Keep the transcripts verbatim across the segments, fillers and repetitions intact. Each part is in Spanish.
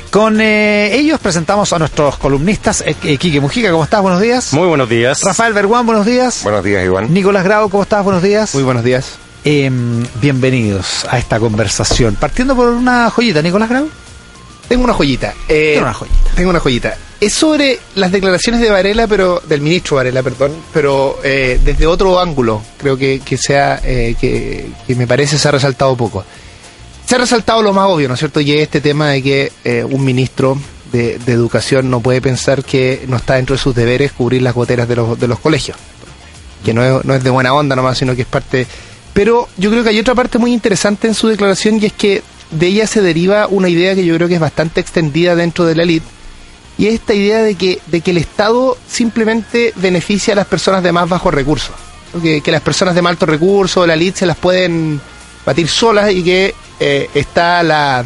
Con eh, ellos presentamos a nuestros columnistas. eh, eh, Quique Mujica, ¿cómo estás? Buenos días. Muy buenos días. Rafael Berguán, buenos días. Buenos días, Iván. Nicolás Grau, ¿cómo estás? Buenos días. Muy buenos días. Eh, bienvenidos a esta conversación. Partiendo por una joyita, Nicolás Grau. Tengo una joyita. Eh, Tengo una joyita. Tengo una joyita. Es sobre las declaraciones de Varela, pero del ministro Varela, perdón, pero eh, desde otro ángulo. Creo que, que sea eh, que, que me parece se ha resaltado poco. Se ha resaltado lo más obvio, ¿no es cierto? Y es este tema de que eh, un ministro de, de Educación no puede pensar que no está dentro de sus deberes cubrir las goteras de los, de los colegios. Que no es, no es de buena onda nomás, sino que es parte... Pero yo creo que hay otra parte muy interesante en su declaración, y es que de ella se deriva una idea que yo creo que es bastante extendida dentro de la élite, y es esta idea de que, de que el Estado simplemente beneficia a las personas de más bajos recursos. Que, que las personas de más altos recursos, la élite, se las pueden batir solas, y que eh, está la,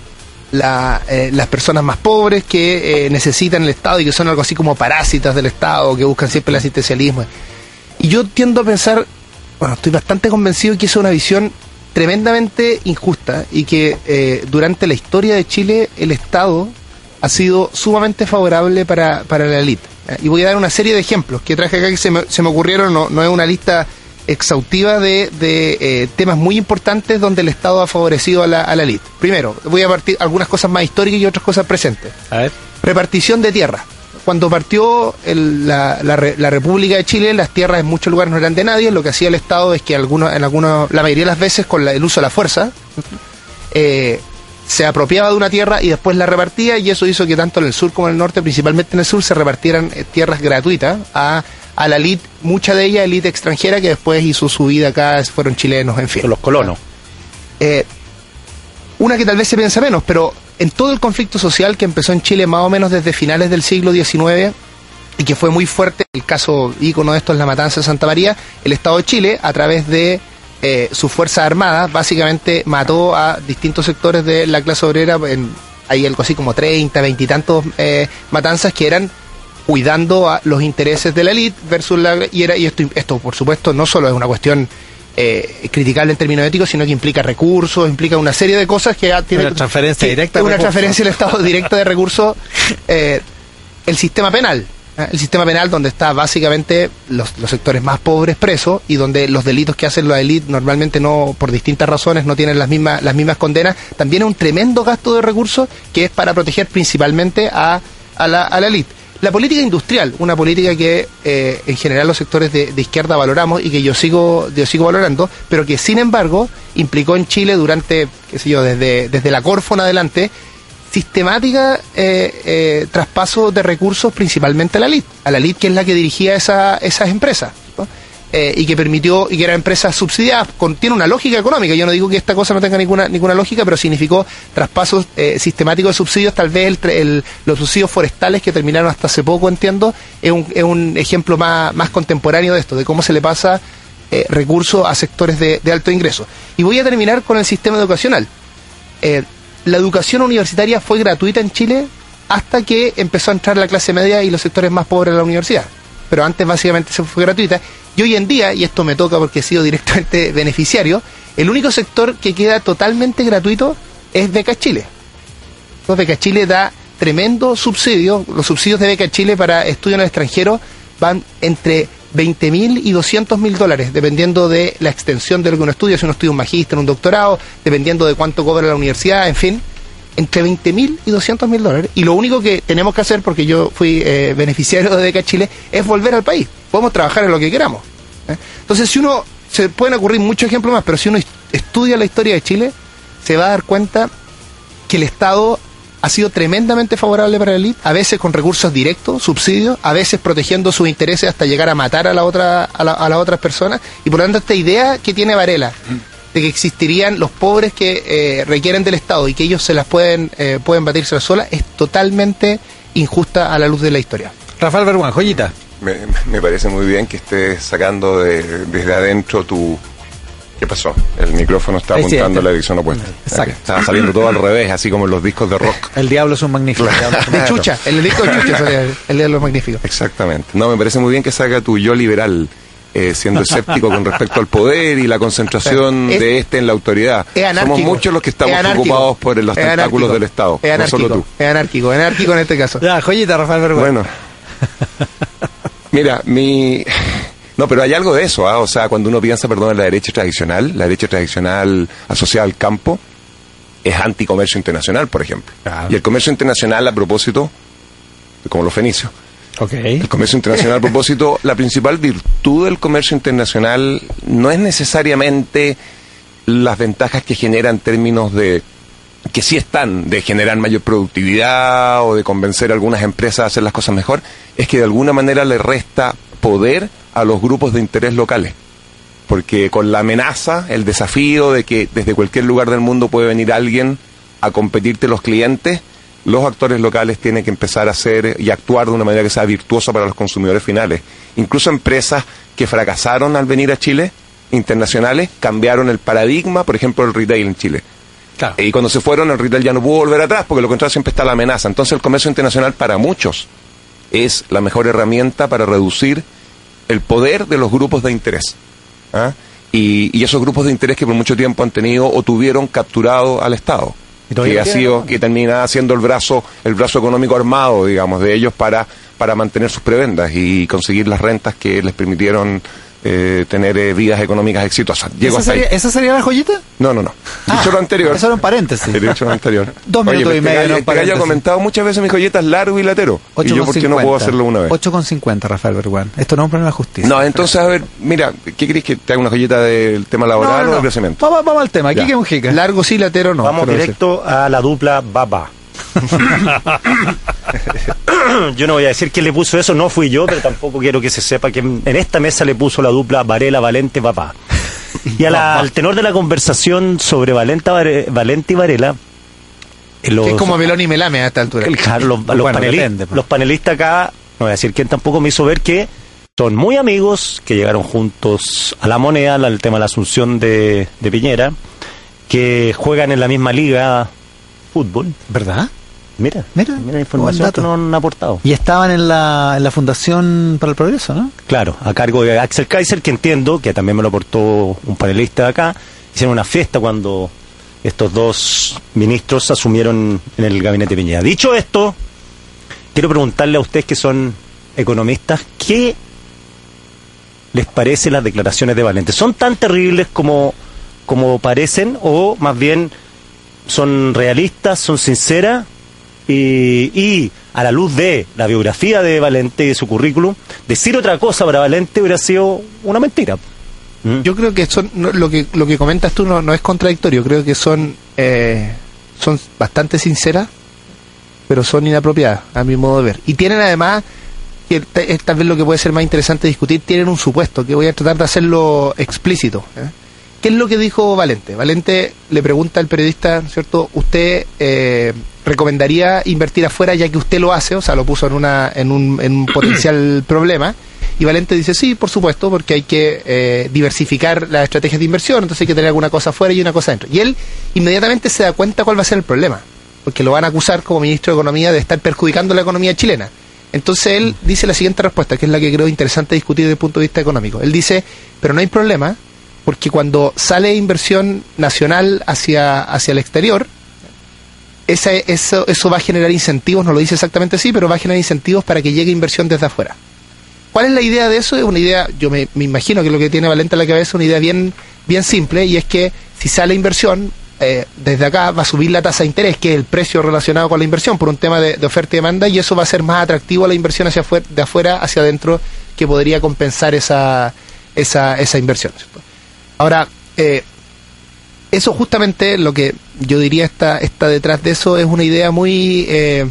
la eh, las personas más pobres que eh, necesitan el Estado y que son algo así como parásitas del Estado, que buscan siempre el asistencialismo. Y yo tiendo a pensar, bueno, estoy bastante convencido que esa es una visión tremendamente injusta, y que eh, durante la historia de Chile el Estado ha sido sumamente favorable para, para la élite. Y voy a dar una serie de ejemplos que traje acá que se me, se me ocurrieron, no, no es una lista exhaustiva de, de eh, temas muy importantes donde el Estado ha favorecido a la, a la élite. Primero, voy a partir algunas cosas más históricas y otras cosas presentes. A ver. Repartición de tierra. Cuando partió el, la, la, la República de Chile, las tierras en muchos lugares no eran de nadie. Lo que hacía el Estado es que algunos, en algunos, la mayoría de las veces, con la, el uso de la fuerza, eh, se apropiaba de una tierra y después la repartía, y eso hizo que tanto en el sur como en el norte, principalmente en el sur, se repartieran eh, tierras gratuitas a, a la élite, mucha de ella élite extranjera, que después hizo su vida acá, fueron chilenos, en fin. Son los colonos. Eh, una que tal vez se piensa menos, pero en todo el conflicto social que empezó en Chile más o menos desde finales del siglo diecinueve, y que fue muy fuerte, el caso ícono de esto es la matanza de Santa María, el Estado de Chile, a través de eh, sus fuerzas armadas, básicamente mató a distintos sectores de la clase obrera. En, hay algo así como treinta, veinte y tantos eh, matanzas que eran cuidando a los intereses de la élite versus la... Y, era, y esto, esto, por supuesto, no solo es una cuestión Eh, criticable en términos éticos, sino que implica recursos, implica una serie de cosas que tiene una transferencia directa, una de transferencia del Estado directa de recursos. eh, el sistema penal, ¿eh? el sistema penal donde está básicamente los, los sectores más pobres presos, y donde los delitos que hacen la élite normalmente no, por distintas razones, no tienen las mismas las mismas condenas. También es un tremendo gasto de recursos que es para proteger principalmente a, a la a la élite. La política industrial, una política que eh, en general los sectores de, de izquierda valoramos y que yo sigo yo sigo valorando, pero que sin embargo implicó en Chile durante, qué sé yo, desde, desde la Corfo en adelante, sistemática eh, eh, traspaso de recursos principalmente a la élite, a la élite que es la que dirigía esa, esas empresas, ¿no? Eh, y que permitió, y que eran empresas subsidiadas, con, tiene una lógica económica. Yo no digo que esta cosa no tenga ninguna ninguna lógica, pero significó traspasos eh, sistemáticos de subsidios. Tal vez el, el, los subsidios forestales que terminaron hasta hace poco, entiendo, es un, es un ejemplo más, más contemporáneo de esto, de cómo se le pasa eh, recursos a sectores de, de alto ingreso. Y voy a terminar con el sistema educacional. Eh, la educación universitaria fue gratuita en Chile hasta que empezó a entrar la clase media y los sectores más pobres de la universidad. Pero antes básicamente se fue gratuita. Y hoy en día, y esto me toca porque he sido directamente beneficiario, el único sector que queda totalmente gratuito es Beca Chile. Entonces, Beca Chile da tremendo subsidio. Los subsidios de Beca Chile para estudios en el extranjero van entre veinte mil y doscientos mil dólares, dependiendo de la extensión de lo que uno estudia, si uno estudia un magíster, un doctorado, dependiendo de cuánto cobra la universidad, en fin, entre veinte mil y doscientos mil dólares. Y lo único que tenemos que hacer, porque yo fui eh, beneficiario de Beca Chile, es volver al país. Podemos trabajar en lo que queramos. ¿eh? Entonces, si uno, se pueden ocurrir muchos ejemplos más, pero si uno estudia la historia de Chile, se va a dar cuenta que el Estado ha sido tremendamente favorable para la élite, a veces con recursos directos, subsidios, a veces protegiendo sus intereses hasta llegar a matar a la otra a, la, a las otras personas. Y por lo tanto, esta idea que tiene Varela de que existirían los pobres que eh, requieren del Estado y que ellos se las pueden eh, pueden batirse solas, es totalmente injusta a la luz de la historia. Rafael Berguán, joyita. Me, me parece muy bien que estés sacando de, desde adentro tu... ¿Qué pasó? El micrófono está apuntando a la dirección opuesta. Exacto. Estaba saliendo todo al revés, así como en los discos de rock. El diablo es un magnífico. De Chucha, el disco de Chucha, el diablo es magnífico. Exactamente. No, me parece muy bien que saca tu yo liberal. eh, siendo escéptico con respecto al poder y la concentración es, de este en la autoridad. Somos muchos los que estamos preocupados por los tentáculos del Estado, es no solo tú. Es anárquico, es anárquico en este caso. Ya, joyita, Rafael Bergüenza. Bueno, mira, mi... No, pero hay algo de eso, ¿ah? O sea, cuando uno piensa, perdón, en la derecha tradicional, la derecha tradicional asociada al campo es anticomercio internacional, por ejemplo. Claro. Y el comercio internacional, a propósito, como los fenicios, okay. El comercio internacional, a propósito, la principal virtud del comercio internacional no es necesariamente las ventajas que genera en términos de, que sí están, de generar mayor productividad o de convencer a algunas empresas a hacer las cosas mejor, es que de alguna manera le resta poder a los grupos de interés locales. Porque con la amenaza, el desafío de que desde cualquier lugar del mundo puede venir alguien a competirte los clientes, los actores locales tienen que empezar a hacer y actuar de una manera que sea virtuosa para los consumidores finales. Incluso empresas que fracasaron al venir a Chile, internacionales, cambiaron el paradigma, por ejemplo, el retail en Chile. Claro. Y cuando se fueron, el retail ya no pudo volver atrás, porque lo contrario siempre está la amenaza. Entonces el comercio internacional para muchos es la mejor herramienta para reducir el poder de los grupos de interés. ¿Ah? Y, y esos grupos de interés que por mucho tiempo han tenido o tuvieron capturado al Estado, que ha sido, que termina siendo el brazo, el brazo económico armado, digamos, de ellos para, para mantener sus prebendas y conseguir las rentas que les permitieron eh, tener eh, vidas económicas exitosas. Llego ¿Esa, hasta sería, ahí. ¿Esa sería la joyita? No, no, no. Ah, dicho lo anterior. Eso era un paréntesis. He dicho lo anterior. Dos minutos Oye, y medio. Te, te haya comentado muchas veces mi joyeta es largo y latero. Y yo, ¿por qué no puedo hacerlo una vez? ocho con cincuenta, Rafael Bergüenza. Esto no es un problema de justicia. No, entonces, a ver, mira, ¿qué crees que te haga una joyita del tema laboral no, no, no. o del crecimiento? Vamos, vamos al tema. Aquí que Mujica. Largo sí, latero no. Vamos directo decir. a la dupla Baba. Yo no voy a decir quién le puso eso, no fui yo, pero tampoco quiero que se sepa que en esta mesa le puso la dupla Varela, Valente, Papá. Y a la, al tenor de la conversación sobre Valenta, Valente y Varela, los, que es como Melón y Melame a esta altura. El, claro, los, los, bueno, paneli depende, los panelistas acá, no voy a decir quién tampoco, me hizo ver que son muy amigos, que llegaron juntos a la Moneda, al tema de la asunción de, de Piñera, que juegan en la misma liga fútbol. ¿Verdad? Mira, mira, mira la información que nos han aportado. Y estaban en la, en la Fundación para el Progreso, ¿no? Claro, a cargo de Axel Kaiser, que entiendo, que también me lo aportó un panelista de acá. Hicieron una fiesta cuando estos dos ministros asumieron en el gabinete Piñera. Dicho esto, quiero preguntarle a ustedes que son economistas, ¿qué les parecen las declaraciones de Valente? ¿Son tan terribles como, como parecen o más bien son realistas, son sinceras? Y, y a la luz de la biografía de Valente y de su currículum, decir otra cosa para Valente hubiera sido una mentira. ¿Mm? Yo creo que son no, lo que lo que comentas tú no, no es contradictorio. Creo que son eh, son bastante sinceras, pero son inapropiadas a mi modo de ver. Y tienen además, que es tal vez lo que puede ser más interesante discutir, tienen un supuesto que voy a tratar de hacerlo explícito, ¿eh? ¿Qué es lo que dijo Valente? Valente le pregunta al periodista, ¿cierto? ¿Usted eh, recomendaría invertir afuera ya que usted lo hace? O sea, lo puso en una en un, en un potencial problema. Y Valente dice, sí, por supuesto, porque hay que eh, diversificar las estrategias de inversión, entonces hay que tener alguna cosa afuera y una cosa adentro. Y él inmediatamente se da cuenta cuál va a ser el problema, porque lo van a acusar como ministro de Economía de estar perjudicando la economía chilena. Entonces él dice la siguiente respuesta, que es la que creo interesante discutir desde el punto de vista económico. Él dice, pero no hay problema, porque cuando sale inversión nacional hacia, hacia el exterior, esa, eso, eso va a generar incentivos, no lo dice exactamente así, pero va a generar incentivos para que llegue inversión desde afuera. ¿Cuál es la idea de eso? Es una idea, yo me, me imagino que lo que tiene Valente en la cabeza es una idea bien, bien simple, y es que si sale inversión, eh, desde acá va a subir la tasa de interés, que es el precio relacionado con la inversión, por un tema de, de oferta y demanda, y eso va a ser más atractivo a la inversión hacia afuera, de afuera hacia adentro, que podría compensar esa, esa, esa inversión, ¿cierto? Ahora, eh, eso justamente lo que yo diría está, está detrás de eso es una idea muy, eh,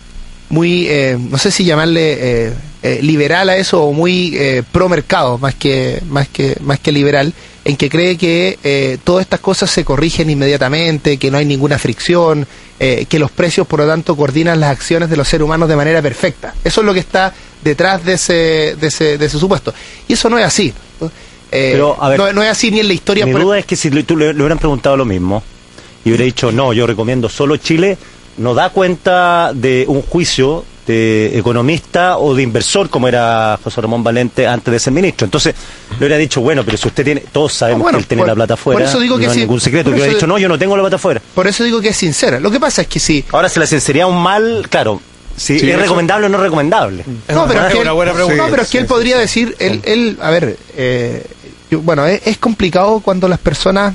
muy eh, no sé si llamarle eh, eh, liberal a eso o muy eh, pro mercado más que, más que, más que liberal, en que cree que eh, todas estas cosas se corrigen inmediatamente, que no hay ninguna fricción, eh, que los precios por lo tanto coordinan las acciones de los seres humanos de manera perfecta. Eso es lo que está detrás de ese, de ese, de ese supuesto. Y eso no es así, ¿no? Eh, Pero, a ver, no, no es así ni en la historia. Mi duda es que si le, tú le, le hubieran preguntado lo mismo y hubiera dicho, no, yo recomiendo solo Chile, no da cuenta de un juicio de economista o de inversor, como era José Ramón Valente antes de ser ministro. Entonces, le hubiera dicho, bueno, pero si usted tiene, todos sabemos Ah, bueno, que él tiene por- la plata por afuera, eso digo que no es sí, ningún secreto. por Que hubiera eso dicho, de- no, yo no tengo la plata afuera. Por eso digo que es sincera. Lo que pasa es que si... Ahora, se la sinceridad un mal, claro, si Sí, es eso- recomendable o no recomendable. No, pero es que él, una buena pregunta. no, pero es que él podría decir, él, él, a ver, eh, yo- bueno, es, es complicado cuando las personas,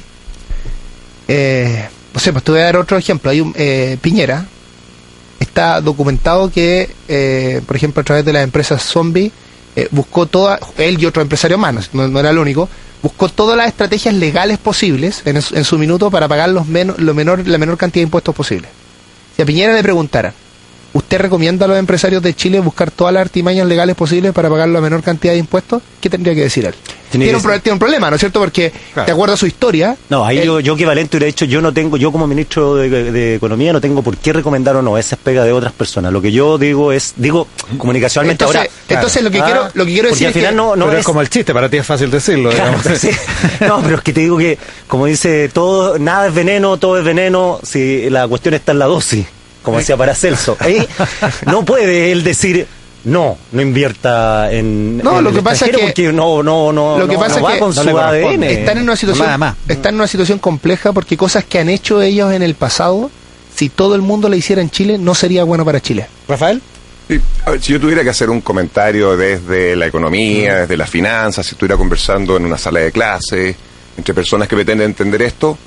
eh, no sé, pues te voy a dar otro ejemplo. Hay un eh, Piñera, está documentado que, eh, por ejemplo, a través de las empresas zombie, eh, buscó toda, él y otro empresario más, no, no era el único, buscó todas las estrategias legales posibles en, su- en su minuto para pagar los menos, lo menor, la menor cantidad de impuestos posible. Si a Piñera le preguntara, ¿usted recomienda a los empresarios de Chile buscar todas las artimañas legales posibles para pagar la menor cantidad de impuestos? ¿Qué tendría que decir él? Tiene Tiene, que un, pro- decir- tiene un problema, ¿no es cierto? Porque, Claro. de acuerdo a su historia... No, ahí él- yo, yo que Valente hubiera dicho, yo no tengo, yo como ministro de, de Economía no tengo por qué recomendar o no, esa es pega de otras personas. Lo que yo digo es, digo comunicacionalmente entonces, ahora... entonces lo que Ah, quiero, lo que quiero porque decir al es que... final no, no Pero es, es como el chiste, para ti es fácil decirlo. Claro, digamos. sí. No, pero es que te digo que, como dice, todo, nada es veneno, todo es veneno, si la cuestión está en la dosis, como decía Paracelso. Ahí no puede él decir, no, no invierta en, No, en lo el que pasa es extranjero que- porque no, no, no, lo que no- pasa no es va que con no su le A D N. corresponde. Están en una situación, Nada más. están en una situación compleja porque cosas que han hecho ellos en el pasado, si todo el mundo le hiciera en Chile, no sería bueno para Chile. Rafael. Sí, a ver, si yo tuviera que hacer un comentario desde la economía, desde las finanzas, si estuviera conversando en una sala de clase, entre personas que pretenden entender esto,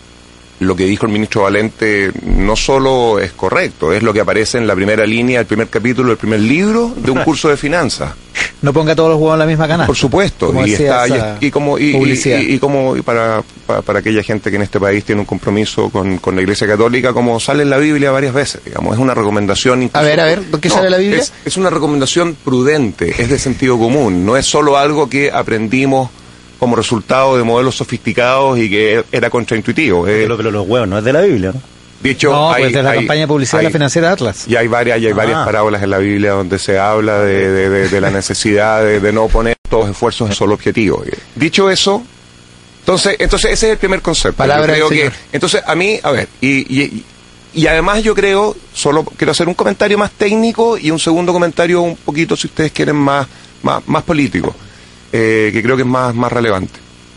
lo que dijo el ministro Valente no solo es correcto, es lo que aparece en la primera línea, el primer capítulo, del primer libro de un curso de finanzas. No ponga todos los huevos en la misma canasta. Por supuesto, Como y decía está y, esa es- y como y, y- publicidad. y- y como y para, para para aquella gente que en este país tiene un compromiso con, con la Iglesia Católica, como sale en la Biblia varias veces, digamos, es una recomendación. incluso- A ver, a ver, ¿qué sale en la Biblia? Es, es una recomendación prudente, es de sentido común, no es solo algo que aprendimos como resultado de modelos sofisticados y que era contraintuitivo. eh. Pero, pero los huevos no es de la Biblia, ¿no? Dicho, No, hay- pues de la hay- campaña de publicidad de hay- la financiera Atlas. y hay varias, y hay varias Ah. parábolas en la Biblia donde se habla de, de- de- de la necesidad de, de no poner todos los esfuerzos en solo objetivo. Dicho eso, entonces, entonces ese es el primer concepto. Palabra Yo creo del que, Señor. entonces a mí, a ver, y, y, y además yo creo, solo quiero hacer un comentario más técnico y un segundo comentario un poquito, si ustedes quieren, más, más, más político, eh, que creo que es más, más relevante.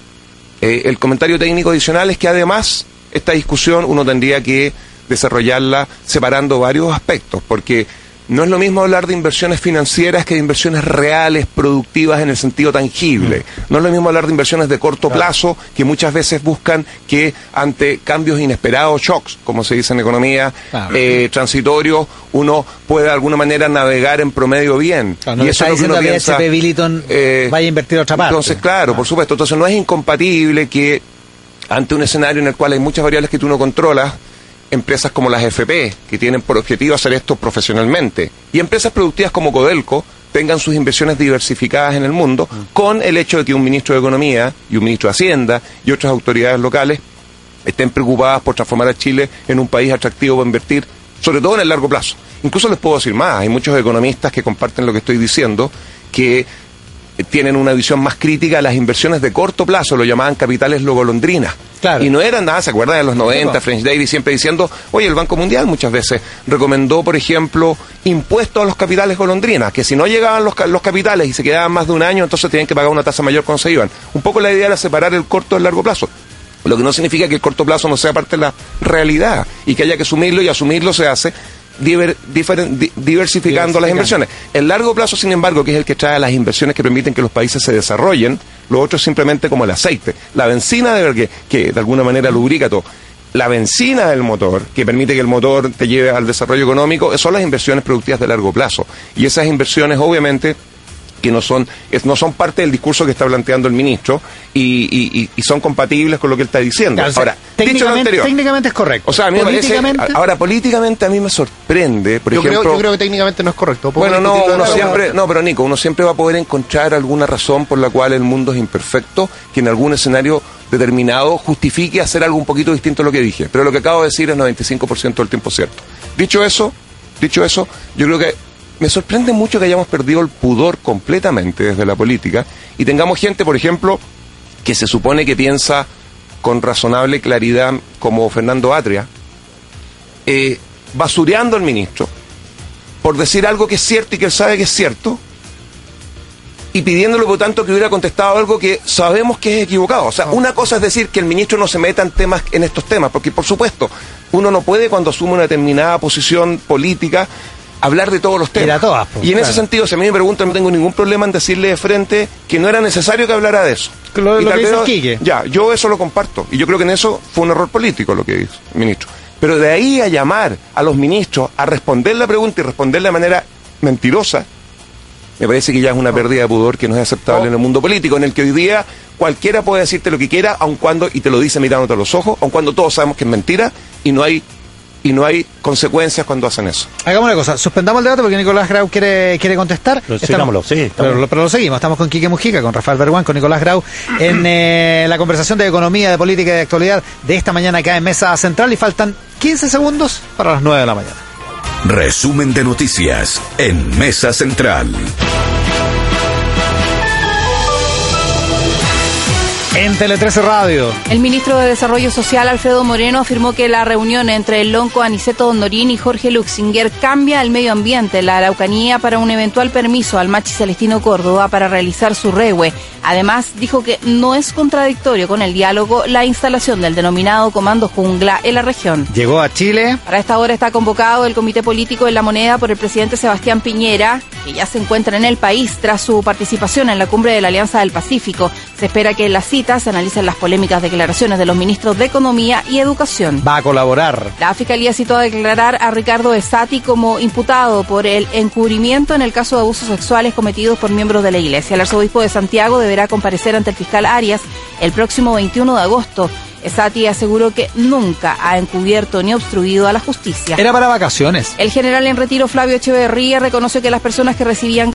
Eh, el comentario técnico adicional es que además esta discusión uno tendría que desarrollarla separando varios aspectos, porque no es lo mismo hablar de inversiones financieras que de inversiones reales, productivas en el sentido tangible. No es lo mismo hablar de inversiones de corto plazo, que muchas veces buscan que ante cambios inesperados, shocks, como se dice en economía, Claro. eh, transitorios, uno puede de alguna manera navegar en promedio bien. Claro, no le está es lo que diciendo uno a B piensa, H P Billiton, eh, vaya a invertir a otra parte. Entonces, claro, por supuesto. Entonces no es incompatible que ante un escenario en el cual hay muchas variables que tú no controlas, empresas como las F P, que tienen por objetivo hacer esto profesionalmente, y empresas productivas como Codelco tengan sus inversiones diversificadas en el mundo, con el hecho de que un ministro de Economía y un ministro de Hacienda y otras autoridades locales estén preocupadas por transformar a Chile en un país atractivo para invertir, sobre todo en el largo plazo. Incluso les puedo decir más, hay muchos economistas que comparten lo que estoy diciendo, que tienen una visión más crítica a las inversiones de corto plazo, lo llamaban capitales logolondrinas. Claro. Y no eran nada, ¿se acuerdan de los noventa? Sí, French Davis siempre diciendo, oye, el Banco Mundial muchas veces recomendó, por ejemplo, impuestos a los capitales golondrinas, que si no llegaban los, ca- los capitales y se quedaban más de un año, entonces tenían que pagar una tasa mayor cuando se iban. Un poco la idea era separar el corto del largo plazo. Lo que no significa que el corto plazo no sea parte de la realidad y que haya que asumirlo, y asumirlo se hace diver- diferen- di- diversificando las inversiones. El largo plazo, sin embargo, que es el que trae las inversiones que permiten que los países se desarrollen, lo otro es simplemente como el aceite. La benzina de, que, que de alguna manera lubrica todo. La benzina del motor, que permite que el motor te lleve al desarrollo económico, son las inversiones productivas de largo plazo. Y esas inversiones, obviamente, que no son es, no son parte del discurso que está planteando el ministro y, y, y- y son compatibles con lo que él está diciendo. Claro, o sea, Ahora, dicho lo técnicamente, anterior, técnicamente es correcto. o sea, a mí me parece, Políticamente, ahora políticamente a mí me sorprende, por yo, ejemplo, creo, yo creo que técnicamente no es correcto. ¿Puedo bueno, no, discutirlo de uno nuevo? siempre, no, pero Nico, uno siempre va a poder encontrar alguna razón por la cual el mundo es imperfecto, que en algún escenario determinado justifique hacer algo un poquito distinto a lo que dije. Pero lo que acabo de decir es noventa y cinco por ciento del tiempo cierto. Dicho eso, dicho eso, yo creo que me sorprende mucho que hayamos perdido el pudor completamente desde la política y tengamos gente, por ejemplo, que se supone que piensa con razonable claridad, como Fernando Atria, eh, basureando al ministro, por decir algo que es cierto y que él sabe que es cierto, y pidiéndole por tanto que hubiera contestado algo que sabemos que es equivocado. O sea, una cosa es decir que el ministro no se meta en temas, en estos temas, porque por supuesto, uno no puede cuando asume una determinada posición política hablar de todos los temas. Todas, pues, y en claro. ese sentido, si a mí me preguntan, no tengo ningún problema en decirle de frente que no era necesario que hablara de eso. Lo, y lo tal que dice vez- Quique. Ya, yo eso lo comparto. Y yo creo que en eso fue un error político lo que dijo el ministro. Pero de ahí a llamar a los ministros a responder la pregunta y responder de manera mentirosa, me parece que ya es una pérdida de pudor que no es aceptable en el mundo político, en el que hoy día cualquiera puede decirte lo que quiera, aun cuando, y te lo dice mirándote a los ojos, aun cuando todos sabemos que es mentira, y no hay y no hay consecuencias cuando hacen eso. Hagamos una cosa, suspendamos el debate porque Nicolás Grau quiere, quiere contestar. Pero Estamos- sigámoslo, sí, estamos- Pero, lo- pero lo seguimos, estamos con Quique Mujica, con Rafael Berguán, con Nicolás Grau, en eh, la conversación de economía, de política y de actualidad de esta mañana acá en Mesa Central, y faltan quince segundos para las nueve de la mañana. Resumen de noticias en Mesa Central. En Tele trece Radio. El ministro de Desarrollo Social, Alfredo Moreno, afirmó que la reunión entre el lonco Aniceto Dondorín y Jorge Luxinger cambia el medio ambiente en la Araucanía para un eventual permiso al Machi Celestino Córdoba para realizar su rehue. Además, dijo que no es contradictorio con el diálogo la instalación del denominado Comando Jungla en la región. Llegó a Chile. Para esta hora está convocado el Comité Político en La Moneda por el presidente Sebastián Piñera, que ya se encuentra en el país tras su participación en la cumbre de la Alianza del Pacífico. Se espera que en la cita se analicen las polémicas declaraciones de los ministros de Economía y Educación. Va a colaborar. La Fiscalía citó a declarar a Ricardo Esati como imputado por el encubrimiento en el caso de abusos sexuales cometidos por miembros de la Iglesia. El arzobispo de Santiago deberá comparecer ante el fiscal Arias el próximo veintiuno de agosto. Esati aseguró que nunca ha encubierto ni obstruido a la justicia. Era para vacaciones. El general en retiro Flavio Echeverría reconoció que las personas que recibían